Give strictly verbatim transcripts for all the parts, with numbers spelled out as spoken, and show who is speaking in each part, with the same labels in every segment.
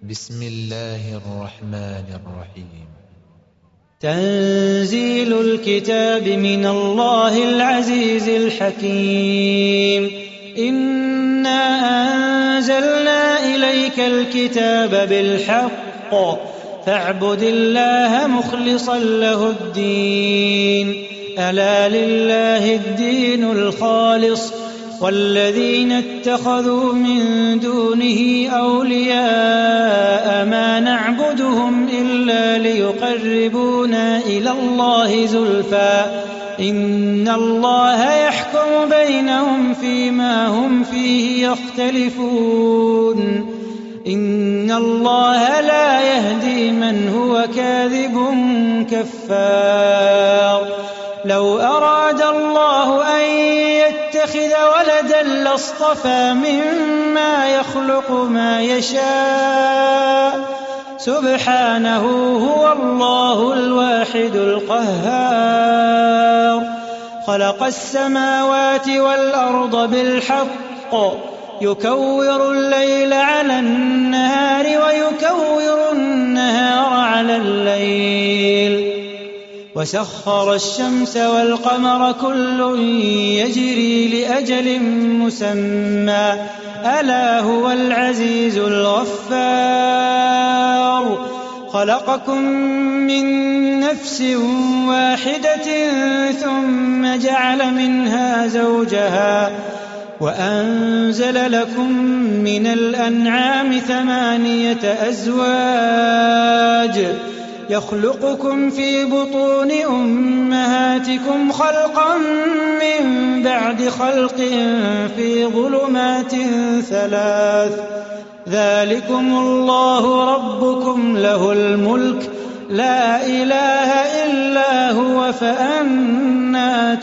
Speaker 1: بسم الله الرحمن الرحيم.
Speaker 2: تنزيل الكتاب من الله العزيز الحكيم. إنا أنزلنا إليك الكتاب بالحق فاعبد الله مخلصا له الدين. ألا لله الدين الخالص والذين اتخذوا من دونه أولياء ما نعبدهم إلا ليقربونا إلى الله زلفى إن الله يحكم بينهم فيما هم فيه يختلفون. إن الله لا يهدي من هو كاذب كفار. لو أراد الله أن يتخذ ولدا لاصطفى مما يخلق ما يشاء سبحانه هو الله الواحد القهار. خلق السماوات والأرض بالحق يكور الليل على النهار ويكور النهار على الليل وسخر الشمس والقمر كل يجري لأجل مسمى ألا هو العزيز الغفار. خلقكم من نفس واحدة ثم جعل منها زوجها وأنزل لكم من الأنعام ثمانية أزواج يخلقكم في بطون أمهاتكم خلقا من بعد خلق في ظلمات ثلاث ذلكم الله ربكم له الملك لا إله إلا هو فأنى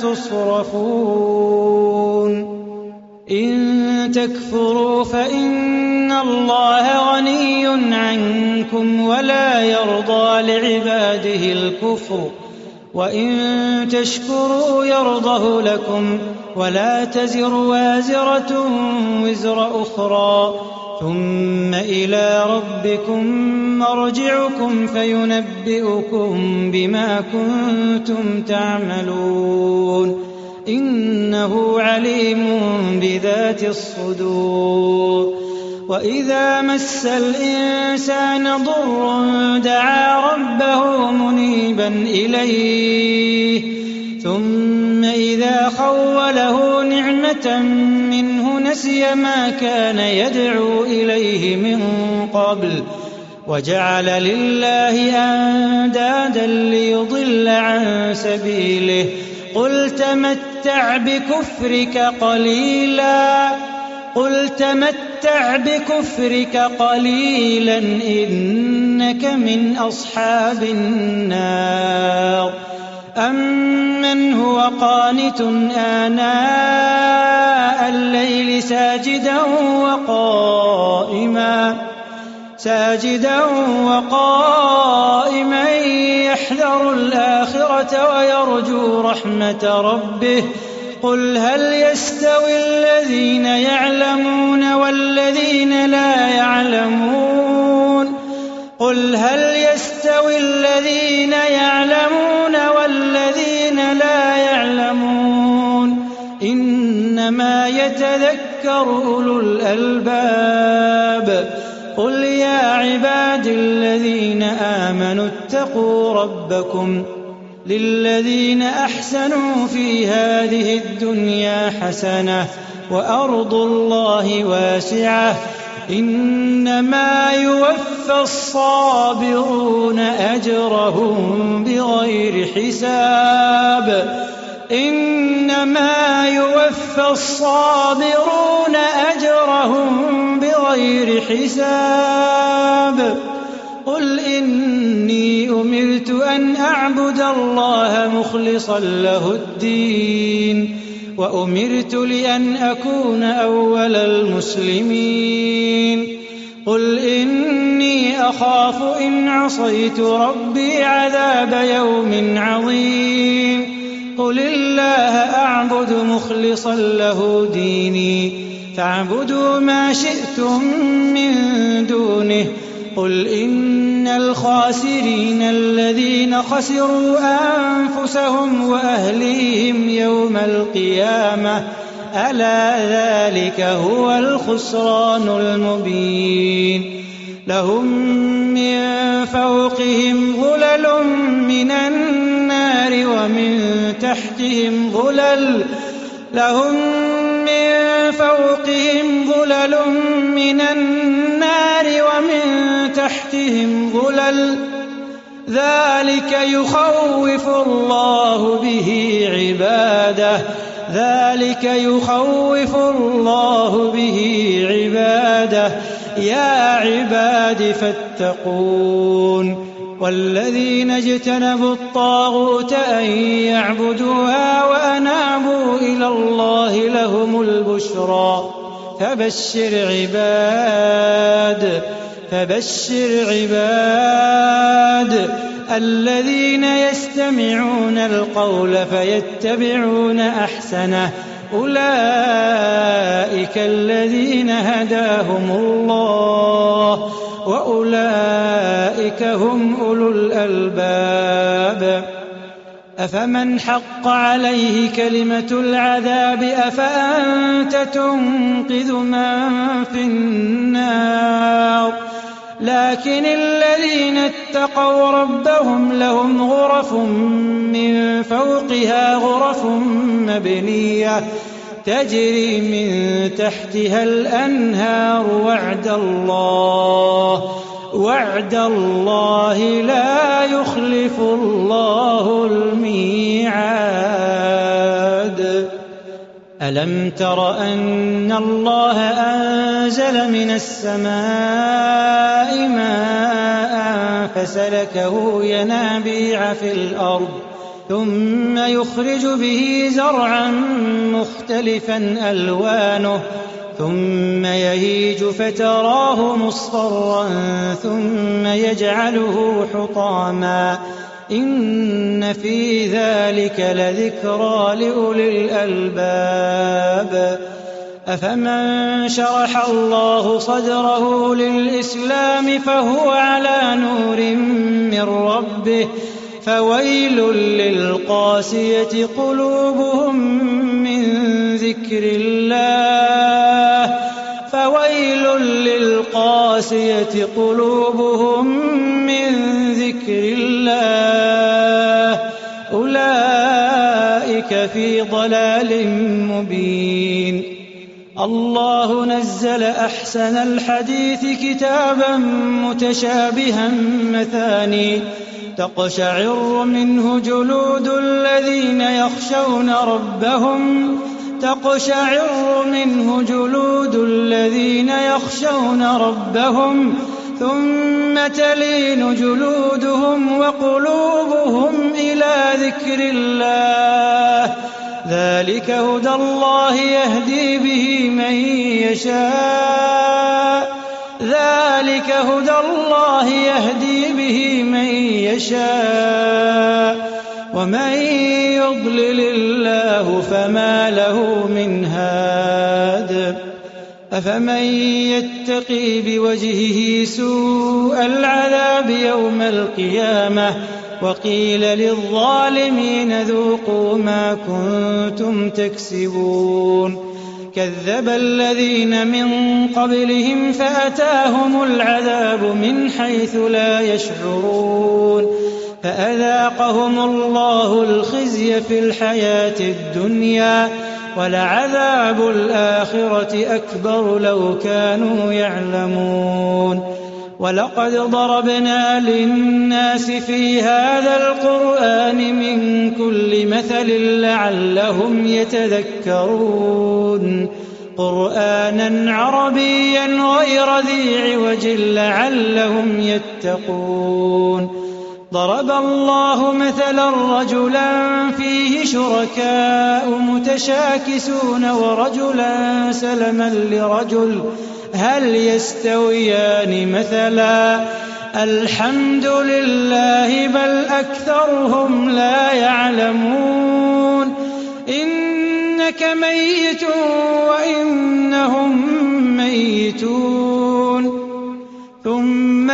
Speaker 2: تصرفون. إن تكفروا فإن الله غني عنكم ولا يرضى لعباده الكفر وإن تشكروا يرضه لكم ولا تزر وازرة وزر أخرى ثم إلى ربكم مرجعكم فينبئكم بما كنتم تعملون إنه عليم بذات الصدور. وإذا مس الإنسان ضر دعا ربه منيبا إليه ثم إذا خوله نعمة منه نسي ما كان يدعو إليه من قبل وجعل لله أندادا ليضل عن سبيله قل تمتع بكفرك قليلا قل تمتع بكفرك قليلا إنك من أصحاب النار. أمن هو قانت آناء الليل ساجدا وقائما ساجدا وقائما يحذر الآخرة ويرجو رحمة ربه قل هل يستوي الذين يعلمون والذين لا يعلمون قل هل يستوي الذين يعلمون والذين لا يعلمون إنما يتذكر أولو الألباب. قل يا عباد الذين آمنوا اتقوا ربكم للذين أحسنوا في هذه الدنيا حسنة وأرض الله واسعة إنما يوفى الصابرون أجرهم بغير حساب إنما يوفى الصابرون أجرهم بغير حساب. قل إني أمرت أن أعبد الله مخلصا له الدين وأمرت لأن أكون أول المسلمين. قل إني أخاف إن عصيت ربي عذاب يوم عظيم. قل الله أعبد مخلصا له ديني فاعبدوا ما شئتم من دونه قل إن الخاسرين الذين خسروا أنفسهم وأهليهم يوم القيامة ألا ذلك هو الخسران المبين لهم من فوقهم ظلل من النار ومن تحتهم ظلل لهم من فوقهم ظلل من النار ومن تحتهم ظلل ذلك يخوف الله به عباده ذلك يخوف الله به عباده يا عباد فاتقون والذين اجتنبوا الطاغوت أن يعبدوها وأنابوا إلى الله لهم البشرى فبشر عباد فبشر عباد الذين يستمعون القول فيتبعون أحسنه أولئك الذين هداهم الله وأولئك هم أولو الألباب أفمن حق عليه كلمة العذاب أفأنت تنقذ من في النار لكن الذين اتقوا ربهم لهم غرف من فوقها غرف مبنية تجري من تحتها الأنهار وعد الله وعد الله لا يخلف الله الميعاد ألم تر أن الله أنزل من السماء ماء فسلكه ينابيع في الأرض ثم يخرج به زرعا مختلفا ألوانه ثم يهيج فتراه مصفرا ثم يجعله حطاما إن في ذلك لذكرى لأولي الألباب أفمن شرح الله صدره للإسلام فهو على نور من ربه فويل للقاسية قلوبهم من ذكر الله فويل للقاسية قلوبهم من ذكر الله أولئك في ضلال مبين الله نزل أحسن الحديث كتابا متشابها مثاني تقشعر منه جلود الذين يخشون ربهم تقشعر منه جلود الذين يخشون ربهم ثم تلين جلودهم وقلوبهم إلى ذكر الله ذلك هدى الله يهدي به من يشاء ذلك هدى الله يهدي به من يشاء ومن يضلل الله فما له من هاد أفمن يتقي بوجهه سوء العذاب يوم القيامة وقيل للظالمين ذوقوا ما كنتم تكسبون كذب الذين من قبلهم فأتاهم العذاب من حيث لا يشعرون فأذاقهم الله الخزي في الحياة الدنيا ولعذاب الآخرة أكبر لو كانوا يعلمون ولقد ضربنا للناس في هذا القرآن من كل مثل لعلهم يتذكرون قرآنا عربيا غير ذي عوج لعلهم يتقون ضرب الله مثلا رجلا فيه شركاء متشاكسون ورجلا سلما لرجل هل يستويان مثلا الحمد لله بل أكثرهم لا يعلمون إنك ميت وإنهم ميتون ثم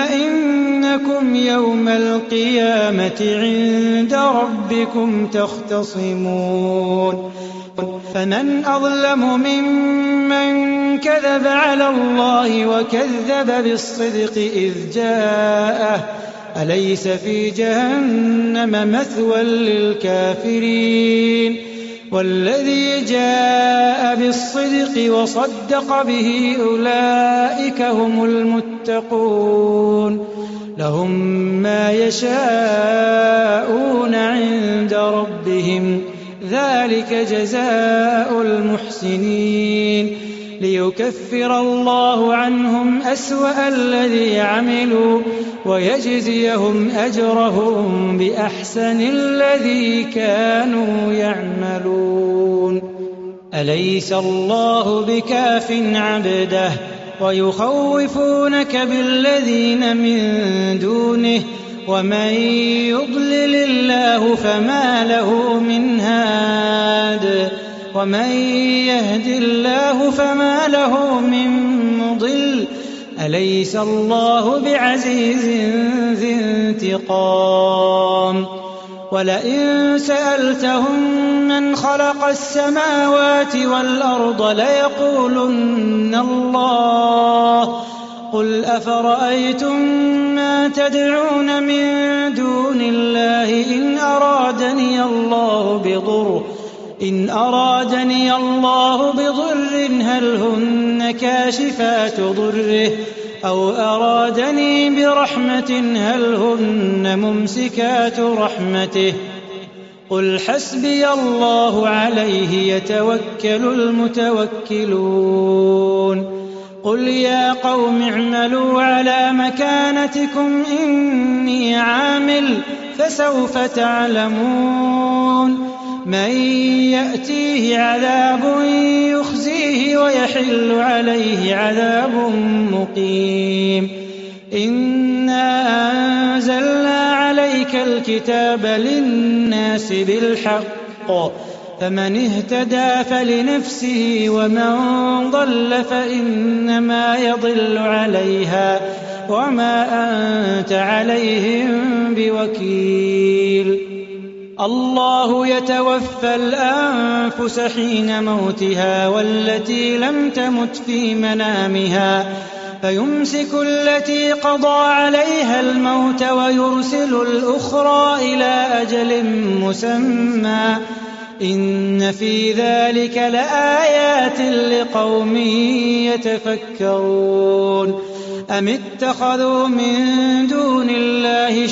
Speaker 2: إنكم يوم القيامة عند ربكم تختصمون فمن أظلم ممن كذب على الله وكذب بالصدق إذ جاءه أليس في جهنم مثوى للكافرين والذي جاء بالصدق وصدق به أولئك هم المتقون لهم ما يشاءون عند ربهم ذلك جزاء المحسنين ليكفر الله عنهم أسوأ الذي عملوا ويجزيهم أجرهم بأحسن الذي كانوا يعملون أليس الله بكاف عبده ويخوفونك بالذين من دونه ومن يضلل الله فما له من هاد ومن يهد الله فما له من مضل أليس الله بعزيز ذي انتقام ولئن سألتهم من خلق السماوات والأرض ليقولن الله قل أفرأيتم ما تدعون من دون الله إن أرادني الله بضر إن أرادني الله بضر هل هن كاشفات ضره أو أرادني برحمة هل هن ممسكات رحمته قل حسبي الله عليه يتوكل المتوكلون قل يا قوم اعملوا على مكانتكم إني عامل فسوف تعلمون من يأتيه عذاب يخزيه ويحل عليه عذاب مقيم إنا أنزلنا عليك الكتاب للناس بالحق فمن اهتدى فلنفسه ومن ضل فإنما يضل عليها وما أنت عليهم بوكيل الله يتوفى الأنفس حين موتها والتي لم تمت في منامها فيمسك التي قضى عليها الموت ويرسل الأخرى إلى أجل مسمى إن في ذلك لآيات لقوم يتفكرون أم اتخذوا من دون الله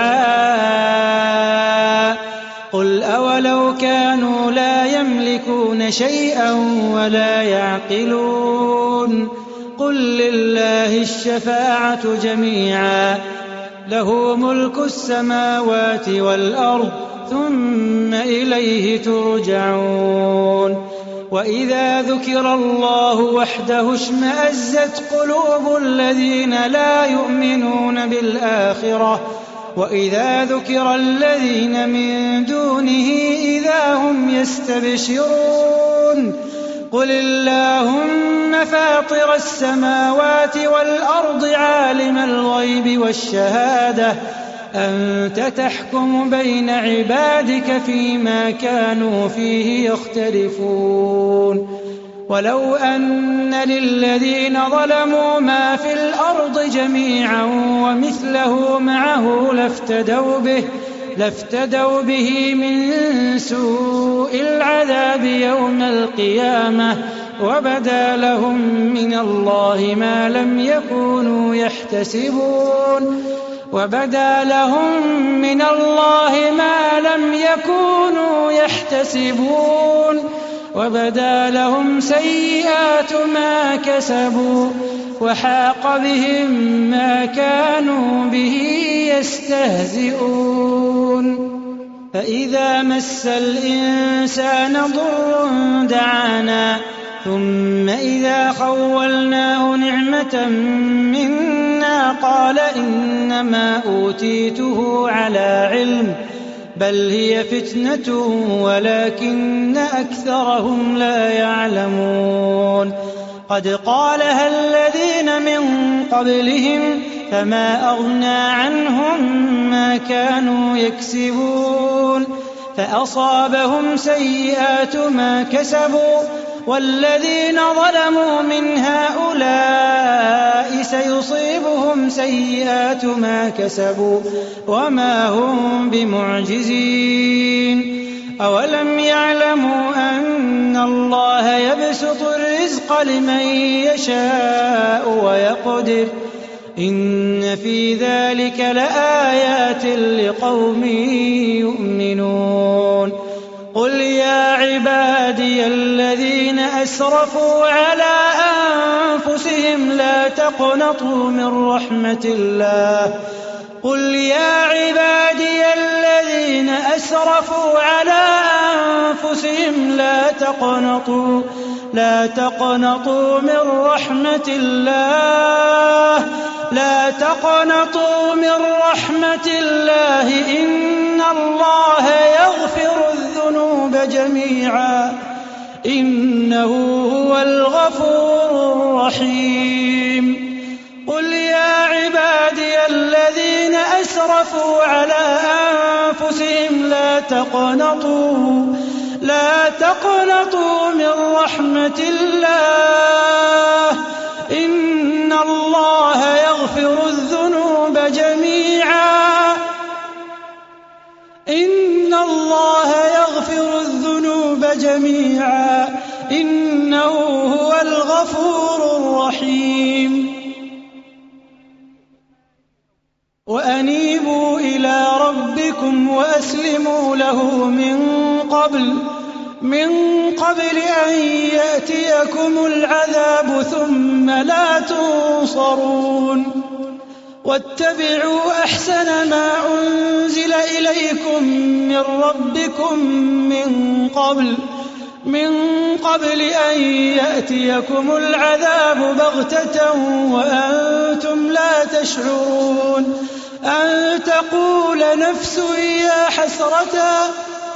Speaker 2: شفعاء قل أولو كانوا لا يملكون شيئا ولا يعقلون قل لله الشفاعة جميعا له ملك السماوات والأرض ثم إليه ترجعون وإذا ذكر الله وحده اشمأزت قلوب الذين لا يؤمنون بالآخرة وإذا ذكر الذين من دونه إذا هم يستبشرون قل اللهم فاطر السماوات والأرض عالم الغيب والشهادة أنت تحكم بين عبادك فيما كانوا فيه يختلفون ولو أن للذين ظلموا ما في الأرض جميعا ومثله معه لافتدوا به لافتدوا به من سوء العذاب يوم القيامة وبدا لهم من الله ما لم يكونوا يحتسبون وبدا لهم من الله ما لم يكونوا يحتسبون وبدا لهم سيئات ما كسبوا وحاق بهم ما كانوا به يستهزئون فإذا مس الإنسان ضر دعانا ثم إذا خولناه نعمة منا قال إنما أوتيته على علم بل هي فتنة ولكن أكثرهم لا يعلمون قد قالها الذين من قبلهم فما أغنى عنهم ما كانوا يكسبون فأصابهم سيئات ما كسبوا والذين ظلموا من هؤلاء سيصيبهم سيئات ما كسبوا وما هم بمعجزين أولم يعلموا أن الله يبسط الرزق لمن يشاء ويقدر إن في ذلك لآيات لقوم يؤمنون قل يا عبادي الذين أسرفوا على أنفسهم لا تقنطوا من رحمة الله قل يا عبادي الذين أسرفوا على أنفسهم لا تقنطوا لا تقنطوا من رحمة الله لا تقنطوا من رحمة الله إن الله يغفر الذنوب جميعا إنه هو الغفور الرحيم قل يا عبادي الذين أسرفوا على أنفسهم لا تقنطوا لا تقنطوا من رحمة الله إن الله يغفر الذنوب جميعا إن الله يغفر الذنوب جميعا إنه هو الغفور الرحيم وأنيبوا إلى ربكم وأسلموا له من قبل من قبل أن يأتيكم العذاب ثم لا تنصرون واتبعوا أحسن ما أنزل إليكم من ربكم من قبل من قبل أن يأتيكم العذاب بغتة وأنتم لا تشعرون أن تقول نفس يا حسرة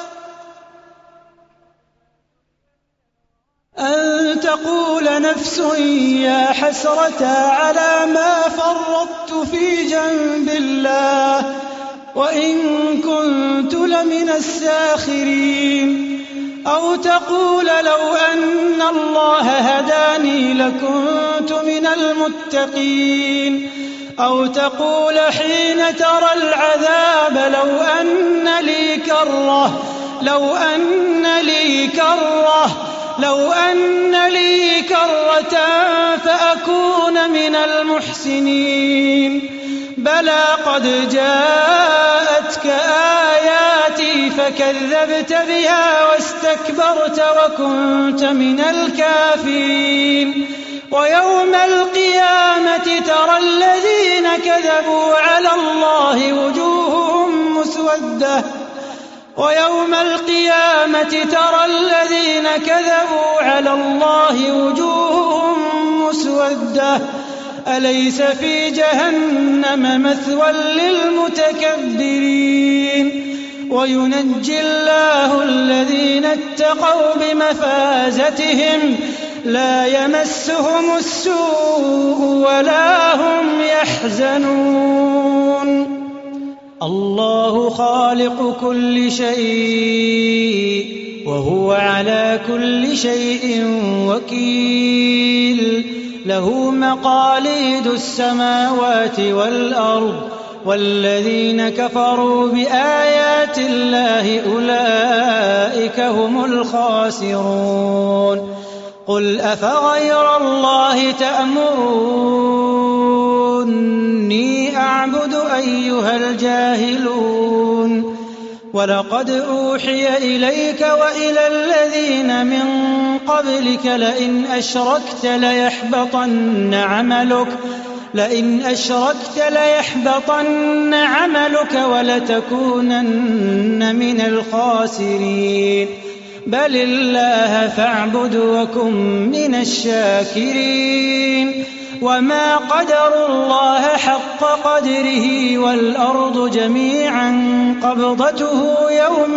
Speaker 2: أن تقول نفس يا حسرة على ما فرطت في جنب الله وإن كنت لمن الساخرين أو تقول لو أن الله هداني لكنت من المتقين أو تقول حين ترى العذاب لو أن لي كرة لو أن لي كرة لو أن لي كرة فأكون من المحسنين بلى قد جاءتك آياتي فكذبت بها واستكبرت وكنت من الكافرين ويوم القيامة ترى الذين كذبوا على الله وجوههم مسودة ويوم القيامة ترى الذين كذبوا على الله وجوههم مسودة أليس في جهنم مثوى للمتكبرين وينجي الله الذين اتقوا بمفازتهم لا يمسهم السوء ولا هم يحزنون الله خالق كل شيء وهو على كل شيء وكيل له مقاليد السماوات والأرض والذين كفروا بآيات الله أولئك هم الخاسرون قل أفغير الله تأمروني أعبد أيها الجاهلون ولقد أوحي إليك وإلى الذين من قبلك لئن أشركت ليحبطن عملك لئن أشركت ليحبطن عملك ولتكونن من الخاسرين بل الله فاعبد وكن من الشاكرين وما قدروا الله حق قدره والأرض جميعا قبضته يوم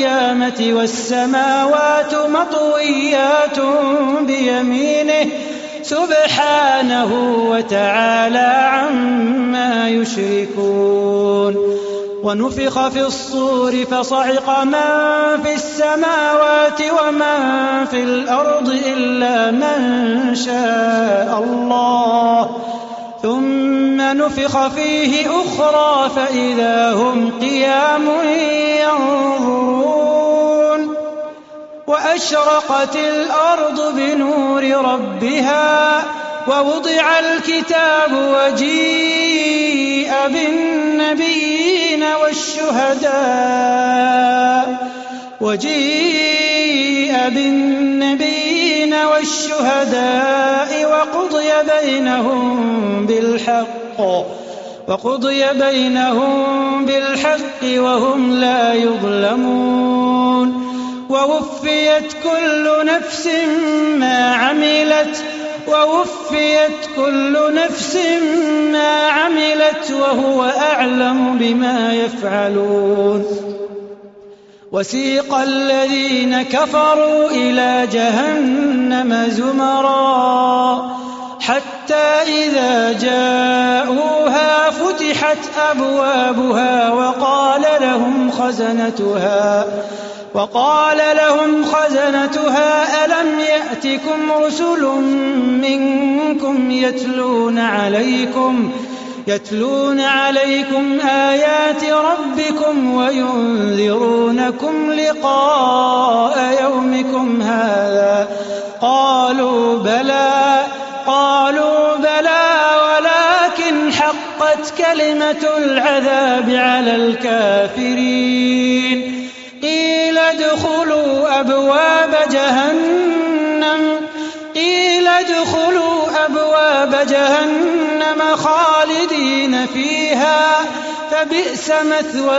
Speaker 2: القيامة والسماوات مطويات بيمينه سبحانه وتعالى عما يشركون. ونفخ في الصور فصعق من في السماوات ومن في الأرض إلا من شاء الله، ثم نفخ فيه أخرى فإذا هم قيام ينظرون. وأشرقت الأرض بنور ربها ووضع الكتاب وجيء بالنبيين والشهداء وجيء بالنبيين والشهداء وقضي بينهم بالحق وقضي بينهم بالحق وهم لا يظلمون. ووفيت كل نفس ما عملت ووفيت كل نفس ما عملت وهو أعلم بما يفعلون. وسيق الذين كفروا إلى جهنم زمرا حتى إذا جاءوها فتحت أبوابها وقال لهم خزنتها وقال لهم خزنتها ألم يأتكم رسل منكم يتلون عليكم يتلون عليكم آيات ربكم وينذرونكم لقاء يومكم هذا؟ قالوا بلى قالوا بلى ولكن حقت كلمة العذاب على الكافرين. قيل ادخلوا أبواب جهنم قيل ادخلوا أبواب جهنم خالدين فيها فبئس مثوى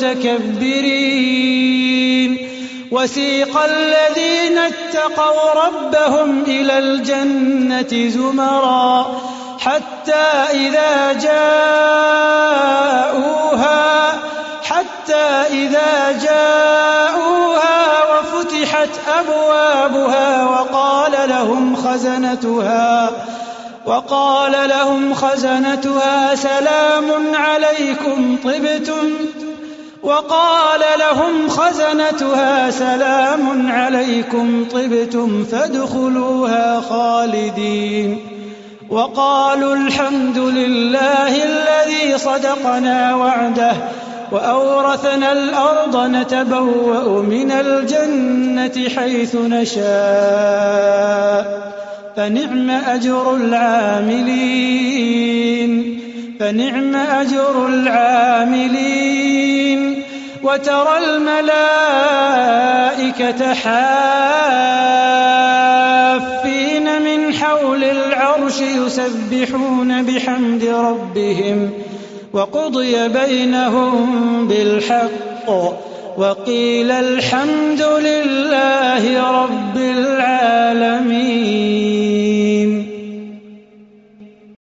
Speaker 2: المتكبرين. وسيق الذين اتقوا ربهم إلى الجنة زمرا حتى إذا جاءوها حتى إذا جاءوها وفتحت أبوابها وقال لهم خزنتها وقال لهم خزنتها سلام عليكم طبتم وقال لهم خزنتها سلام عليكم طبتم فادخلوها خالدين. وقالوا الحمد لله الذي صدقنا وعده وأورثنا الأرض نتبوأ من الجنة حيث نشاء فنعم أجر العاملين فنعم أجر العاملين. وترى الملائكة حافين من حول العرش يسبحون بحمد ربهم وقضي بينهم بالحق وقيل الحمد لله رب